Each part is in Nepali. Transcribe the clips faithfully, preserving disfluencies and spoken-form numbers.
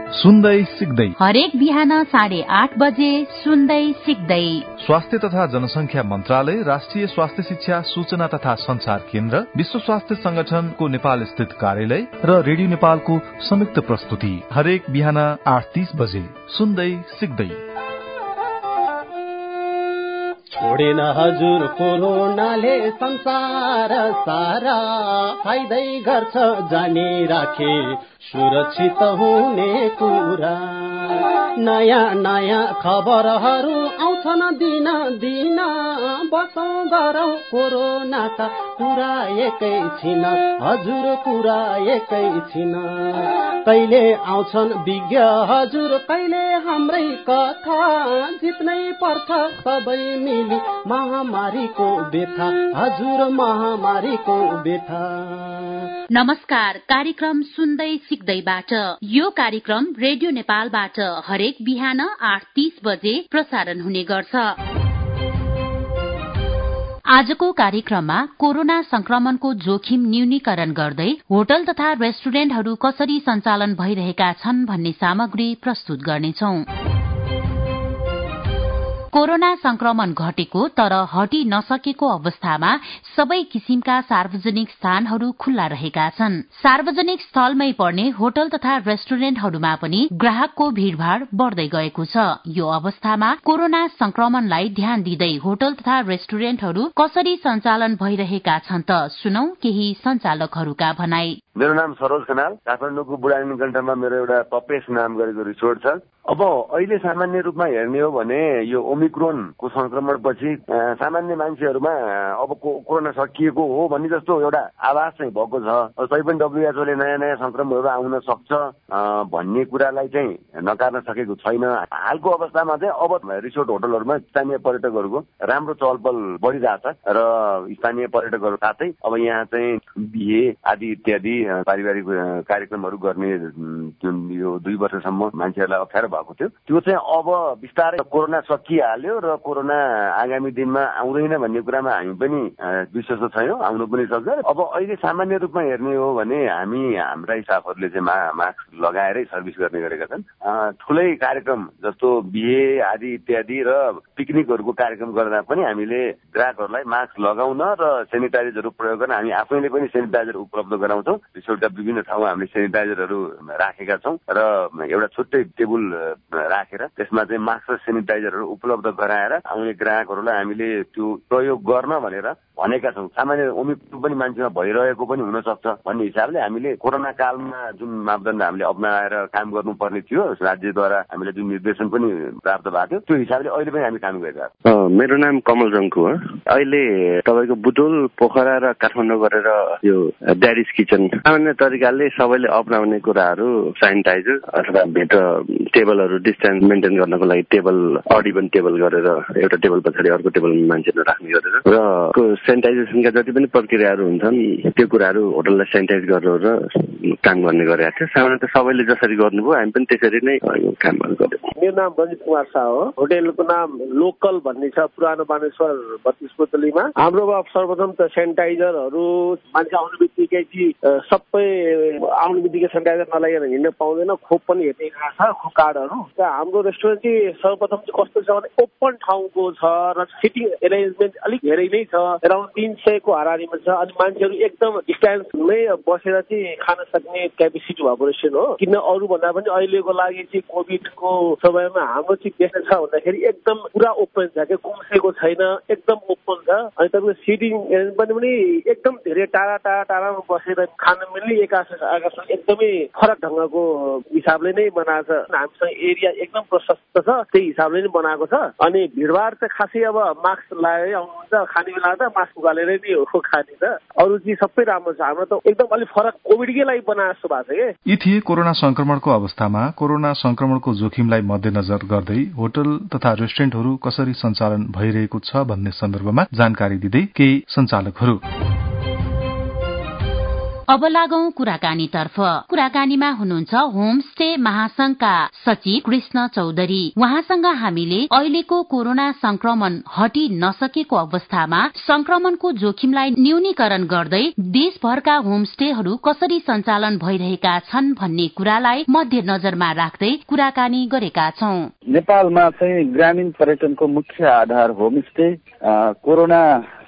सुन्दै सिक्दै हरेक बिहान साढे आठ बजे सुन्दै सिक्दै स्वास्थ्य तथा जनसंख्या मन्त्रालय, राष्ट्रिय स्वास्थ्य शिक्षा सूचना तथा संचार केन्द्र, विश्व स्वास्थ्य संगठनको नेपाल स्थित कार्यालय र रेडियो नेपालको संयुक्त प्रस्तुति हरेक बिहान आठ तीस बजे सुन्दै सिक्दै। छोडेन हजुर कोरोनाले संसार सारा, फाइदै गर्छ जानी राखे सुरक्षित हुने कुरा। नयाँ नयाँ खबरहरू आउँछन् दिन दिन, बसौँ गरौँ कोरोनाका कुरा एकैछिन, हजुर कुरा एकैछिन। कहिले आउँछन् विज्ञ हजुर, कहिले हाम्रै कथा, जित्नै पर्छ सबै मिली महामारीको व्यथा, हजुर महामारीको व्यथा। नमस्कार, कार्यक्रम सुन्दै सिक्दैबाट यो कार्यक्रम रेडियो नेपालबाट हरेक बिहान आठ तीस बजे प्रसारण हुने गर्छ। आजको कार्यक्रममा कोरोना संक्रमणको जोखिम न्यूनीकरण गर्दै होटल तथा रेस्टुरेन्टहरू कसरी सञ्चालन भइरहेका छन् भन्ने सामग्री प्रस्तुत गर्नेछौं। कोरोना संक्रमण घटेको तर हटि नसकेको अवस्थामा सबै किसिमका सार्वजनिक स्थानहरू खुल्ला रहेका छन्। सार्वजनिक स्थलमै पर्ने होटल तथा रेस्टुरेन्टहरूमा पनि ग्राहकको भीड़भाड़ बढ़दै गएको छ। यो अवस्थामा कोरोना संक्रमणलाई ध्यान दिँदै होटल तथा रेस्टुरेन्टहरू कसरी सञ्चालन भइरहेका छन् त सुनौ केही सञ्चालकहरूका भनाई। मेरो नाम सरोज खनाल, काठमाडौँको बुढानीकण्ठमा मेरो एउटा पपेस नाम गरेको रिसोर्ट छ। अब अहिले सामान्य रूपमा हेर्ने हो भने यो ओमिक्रोनको संक्रमणपछि सामान्य मान्छेहरूमा अब कोरोना सकिएको हो भन्ने जस्तो एउटा आभास चाहिँ भएको छ। तैपनि डब्ल्युएचओले नयाँ नयाँ संक्रमणहरू आउन सक्छ भन्ने कुरालाई चाहिँ नकार्न सकेको छैन। हालको अवस्थामा चाहिँ अब रिसोर्ट होटलहरूमा स्थानीय पर्यटकहरूको राम्रो चहलपहल बढ़िरहेछ र स्थानीय पर्यटकहरू साथै अब यहाँ चाहिँ बिहे आदि इत्यादि पारिवारिक कार्यक्रमहरू गर्ने जुन यो दुई वर्षसम्म मान्छेहरूलाई अप्ठ्यारो भएको थियो, त्यो चाहिँ अब बिस्तारै कोरोना सकिहाल्यो र कोरोना आगामी दिनमा आउँदैन भन्ने कुरामा हामी पनि विश्वस्त छैनौँ, आउनु पनि सक्छ। अब अहिले सामान्य रूपमा हेर्ने हो भने हामी हाम्रा स्टाफहरूले चाहिँ मा मास्क लगाएरै सर्भिस गर्ने गरेका छन्। ठुलै कार्यक्रम जस्तो बिहे आदि इत्यादि र पिकनिकहरूको कार्यक्रम गर्दा पनि हामीले ग्राहकहरूलाई मास्क लगाउन र सेनिटाइजरहरू प्रयोग गर्न हामी आफैले पनि सेनिटाइजर उपलब्ध गराउँछौँ। रिसोर्टका विभिन्न ठाउँमा हामीले सेनिटाइजरहरू राखेका छौँ र एउटा छुट्टै टेबल राखेर त्यसमा चाहिँ मास्क र सेनिटाइजरहरू उपलब्ध गराएर आउने ग्राहकहरूलाई हामीले त्यो प्रयोग गर्न भनेर भनेका छौँ। सामान्य ओमिक्रोन पनि मान्छेमा भइरहेको पनि हुन सक्छ भन्ने हिसाबले हामीले कोरोना कालमा जुन मापदण्ड हामीले अपनाएर काम गर्नुपर्ने थियो, राज्यद्वारा हामीले जुन निर्देशन पनि प्राप्त भएको थियो, त्यो हिसाबले अहिले पनि हामी काम गरिरहेको छौँ। मेरो नाम कमल जङ्कु हो। अहिले तपाईँको बुटोल, पोखरा र काठमाडौँ गरेर यो ड्याडिज किचन सामान्य तरिकाले सबैले अपनाउने कुराहरू सेनिटाइजर अथवा भित्र टेबलहरू डिस्टेन्स मेन्टेन गर्नको लागि टेबल अडिबन टेबल गरेर एउटा टेबल पछाडि अर्को टेबल मान्छेहरू राख्ने गरेर र सेनिटाइजेसनका जति पनि प्रक्रियाहरू हुन्छन् त्यो कुराहरू होटललाई सेनिटाइज गरेर काम गर्ने गरेका थियो। सामान्यतः सबैले जसरी गर्नुभयो हामी पनि त्यसरी नै कामहरू गर्यौँ। मेरो नाम रञ्जित कुमार शाह हो। होटेलको नाम लोकल भन्ने छ, पुरानो बानेश्वर बत्तीस पुतलीमा। हाम्रो सर्वप्रथम त सेनिटाइजरहरू मान्छे आउनु बित्तिकै सबै आउनु बित्तिकै सेनिटाइजर नलागेर हिँड्न पाउँदैन, खोप पनि हेर्ने छ खोप कार्डहरू। हाम्रो रेस्टुरेन्ट चाहिँ सर्वप्रथम चाहिँ कस्तो छ भने ओपन ठाउँको छ र सिटिङ एरेन्जमेन्ट अलिक धेरै नै छ, अराउन्ड तीन सयको हाराहारीमा छ। अनि मान्छेहरू एकदम डिस्टेन्समै बसेर चाहिँ खान सक्ने क्यापेसिटी भएको रेस्टुरेन्ट हो। किन अरू भन्दा पनि अहिलेको लागि चाहिँ कोभिडको समयमा हाम्रो चाहिँ बेस्ट छ भन्दाखेरि एकदम पुरा ओपन छ, क्या गुम्सेको छैन, एकदम ओपन छ। अनि तपाईँको सिटिङ एरेन्जमेन्ट पनि एकदम धेरै टाढा टाढा टाढामा बसेर खान मिल्ने एक आकाश एकदमै फरक ढङ्गको हिसाबले नै बनाएको छ। हामीसँग एरिया एकदम प्रशस्त छ, त्यही हिसाबले नै बनाएको छ। अनि भिडभाड चाहिँ खासै अब मास्क लगाएरै आउनुहुन्छ, खाने बेला त मास्क उकालेरै नै हो खाने त। अरू चाहिँ सबै राम्रो छ। हाम्रो त एकदम अलिक फरक कोभिडकै लागि बनाएको जस्तो भएको छ कि। यी थिए कोरोना संक्रमणको अवस्थामा कोरोना संक्रमणको जोखिमलाई मध्यनजर गर्दै होटल तथा रेस्टुरेन्टहरू कसरी सञ्चालन भइरहेको छ भन्ने सन्दर्भमा जानकारी दिँदै केही सञ्चालकहरू। अब लागौं कुराकानीतर्फ। कुराकानीमा हुनुहुन्छ होमस्टे महासंघका सचिव कृष्ण चौधरी। उहाँसँग हामीले अहिलेको कोरोना संक्रमण हटि नसकेको अवस्थामा संक्रमणको जोखिमलाई न्यूनीकरण गर्दै देशभरका होमस्टेहरू कसरी सञ्चालन भइरहेका छन् भन्ने कुरालाई मध्यनजरमा राख्दै कुराकानी गरेका छौं। नेपालमा चाहिँ ग्रामीण पर्यटनको मुख्य आधार होमस्टे कोरोना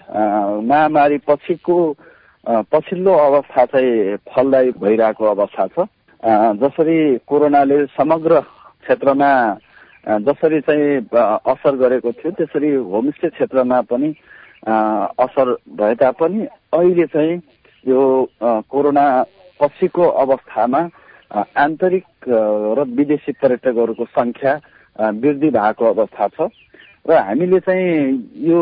महामारी पछिको पछिल्लो अवस्था चाहिँ फलदायी भइरहेको अवस्था छ। जसरी कोरोनाले समग्र क्षेत्रमा जसरी चाहिँ असर गरेको थियो त्यसरी होमस्टे क्षेत्रमा पनि असर भए तापनि अहिले चाहिँ यो कोरोना पछिको अवस्थामा आन्तरिक र विदेशी पर्यटकहरूको संख्या वृद्धि भएको अवस्था छ र हामीले चाहिँ यो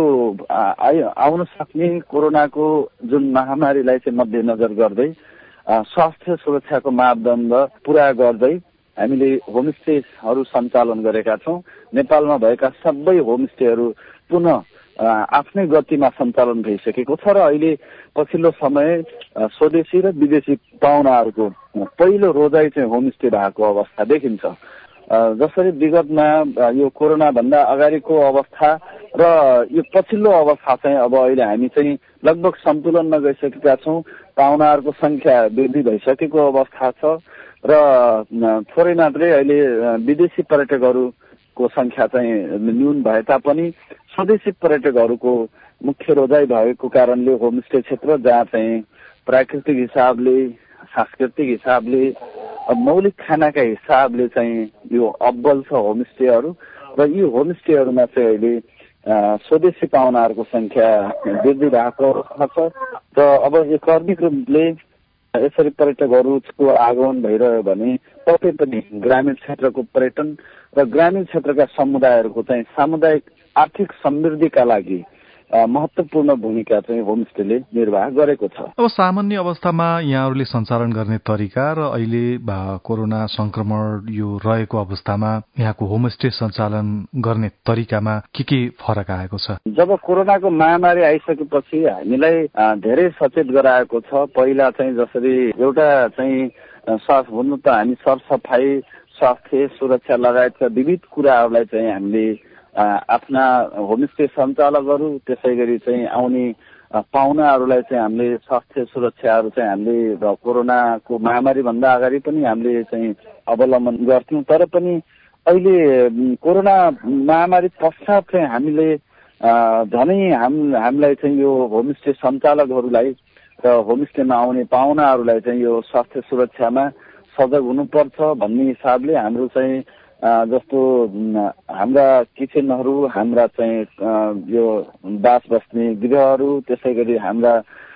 आउन सक्ने कोरोनाको जुन महामारीलाई चाहिँ मध्यनजर गर्दै स्वास्थ्य सुरक्षाको मापदण्ड पूरा गर्दै हामीले होमस्टेहरू सञ्चालन गरेका छौं। नेपालमा भएका सबै होमस्टेहरू पुनः आफ्नै गतिमा सञ्चालन भइसकेको छ र अहिले पछिल्लो समय स्वदेशी र विदेशी पाहुनाहरूको पहिलो रोजाइ चाहिँ होमस्टे भएको अवस्था देखिन्छ। जसरी विगतमा यो कोरोना भन्दा अगाडिको अवस्था र यो पछिल्लो अवस्था चाहिँ अब अहिले हामी चाहिँ लगभग सन्तुलनमा गइसकेका छौं। पाहुनाहरूको संख्या वृद्धि भइसकेको अवस्था छ र थोरै मात्रै अहिले विदेशी पर्यटकहरूको संख्या चाहिँ न्यून भए तापनि स्वदेशी पर्यटकहरूको मुख्य रोजाइ भएको कारणले होमस्टे क्षेत्र जहाँ चाहिँ प्राकृतिक हिसाबले सांस्कृतिक हिसाबले मौलिक खानाका हिसाबले चाहिँ यो अब्बल छ होमस्टेहरू र यी होमस्टेहरूमा चाहिँ अहिले स्वदेशी पाहुनाहरूको संख्या वृद्धि भएको अवस्था छ र अब यो कर्मिक रूपले यसरी पर्यटकहरूको आगमन भइरह्यो भने पक्कै पनि ग्रामीण क्षेत्रको पर्यटन र ग्रामीण क्षेत्रका समुदायहरूको चाहिँ सामुदायिक आर्थिक समृद्धिका लागि महत्वपूर्ण भूमिका चाहिँ होमस्टेले निर्वाह गरेको छ। अब सामान्य अवस्थामा यहाँहरूले सञ्चालन गर्ने तरिका र अहिले कोरोना संक्रमण यो रहेको अवस्थामा यहाँको होमस्टे सञ्चालन गर्ने तरिकामा के के फरक आएको छ? जब कोरोनाको महामारी आइसकेपछि हामीलाई धेरै सचेत गराएको छ। पहिला चाहिँ जसरी एउटा चाहिँ स्वास्थ्य हुनु त हामी सरसफाई स्वास्थ्य सुरक्षा लगायतका विविध कुराहरूलाई चाहिँ हामीले आफ्ना होमस्टे सञ्चालकहरू त्यसै गरी चाहिँ आउने पाहुनाहरूलाई चाहिँ हामीले स्वास्थ्य सुरक्षाहरू चाहिँ हामीले कोरोनाको महामारी भन्दा अगाडि पनि हामीले चाहिँ अवलम्बन गर्थ्यौं। तर पनि अहिले कोरोना महामारी पश्चात चाहिँ हामीले झनै हाम हामीलाई चाहिँ यो होमस्टे सञ्चालकहरूलाई र होमस्टेमा आउने पाहुनाहरूलाई चाहिँ यो स्वास्थ्य सुरक्षामा सजग हुनुपर्छ भन्ने हिसाबले हाम्रो चाहिँ जस्तो हाम्रा किचनहरू हाम्रा चाहिँ यो बास बस्ने गृहहरू त्यसै गरी हाम्रा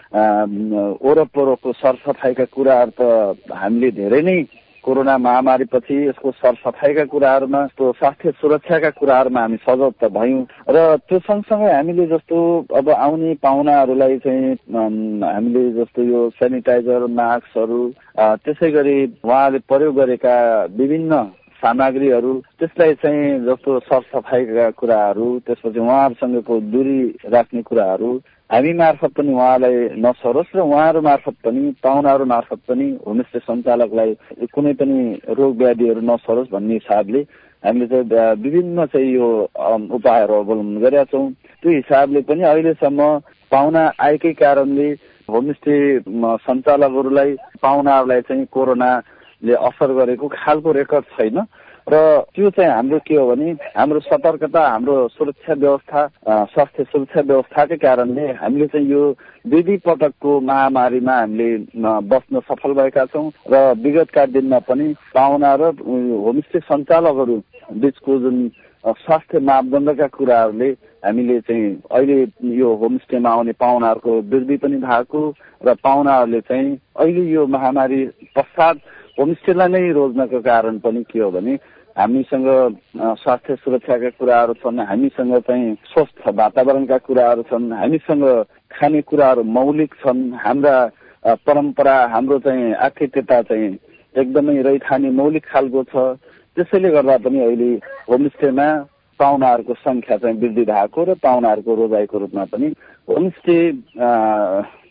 वरपरको सरसफाइका कुराहरू त हामीले धेरै नै कोरोना महामारीपछि यसको सरसफाइका कुराहरूमा यस्तो स्वास्थ्य सुरक्षाका कुराहरूमा हामी सजग त भयौं र त्यो सँगसँगै हामीले जस्तो अब आउने पाहुनाहरूलाई चाहिँ हामीले जस्तो यो सेनिटाइजर मास्कहरू त्यसै गरी उहाँले प्रयोग गरेका विभिन्न सामग्रीहरू त्यसलाई चाहिँ जस्तो सरसफाइका कुराहरू त्यसपछि उहाँहरूसँगको दूरी राख्ने कुराहरू हामी मार्फत पनि उहाँलाई नसरोस् र उहाँहरू मार्फत पनि पाहुनाहरू मार्फत पनि होमस्टे सञ्चालकलाई कुनै पनि रोग व्याधिहरू नसरोस् भन्ने हिसाबले हामीले चाहिँ विभिन्न चाहिँ यो उपायहरू अवलम्बन गरेका छौँ। त्यो हिसाबले पनि अहिलेसम्म पाहुना आएकै कारणले होमस्टे सञ्चालकहरूलाई पाहुनाहरूलाई चाहिँ कोरोनाले असर गरेको खालको रेकर्ड छैन र त्यो चाहिँ हाम्रो के हो भने हाम्रो सतर्कता हाम्रो सुरक्षा व्यवस्था स्वास्थ्य सुरक्षा व्यवस्थाकै कारणले हामीले चाहिँ यो विधि पटकको महामारीमा हामीले बस्न सफल भएका छौँ र विगतका दिनमा पनि पाहुना र होमस्टे सञ्चालकहरू बीचको जुन स्वास्थ्य मापदण्डका कुराहरूले हामीले चाहिँ अहिले यो होमस्टेमा आउने पाहुनाहरूको वृद्धि पनि भएको र पाहुनाहरूले चाहिँ अहिले यो महामारी पश्चात होमस्टेलाई नै रोज्नको कारण पनि के हो भने हामीसँग स्वास्थ्य सुरक्षाका कुराहरू छन्, हामीसँग चाहिँ स्वस्थ वातावरणका कुराहरू छन्, हामीसँग खाने कुराहरू मौलिक छन्, हाम्रा परम्परा हाम्रो चाहिँ आतिथ्यता चाहिँ एकदमै रैथाने मौलिक खालको छ। त्यसैले गर्दा पनि अहिले होमस्टेमा पाहुनाहरूको संख्या चाहिँ वृद्धि भएको र पाहुनाहरूको रोजाइको रूपमा पनि होमस्टे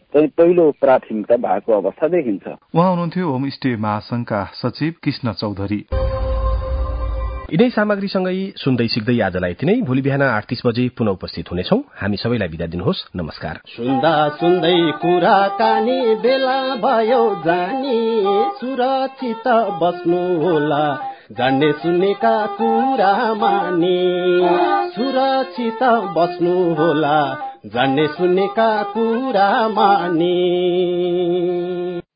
चाहिँ पहिलो प्राथमिकता भएको अवस्था देखिन्छ। उहाँ हुनुहुन्थ्यो होमस्टे महासंघका सचिव कृष्ण चौधरी। यिनै सामग्रीसँगै सुन्दै सिक्दै आजलाई यति नै। भोलि बिहान आठ तीस बजे पुनः उपस्थित हुनेछौं। हामी सबैलाई बिदा दिनुहोस्। नमस्कार। सुन्दा सुन्दै कुराकानी बेला भयो जानी, सुरक्षित बस्नु होला जान्ने सुन्नेका कुरा मानी, सुरक्षित बस्नु होला जान्ने सुन्नेका कुरा मानी।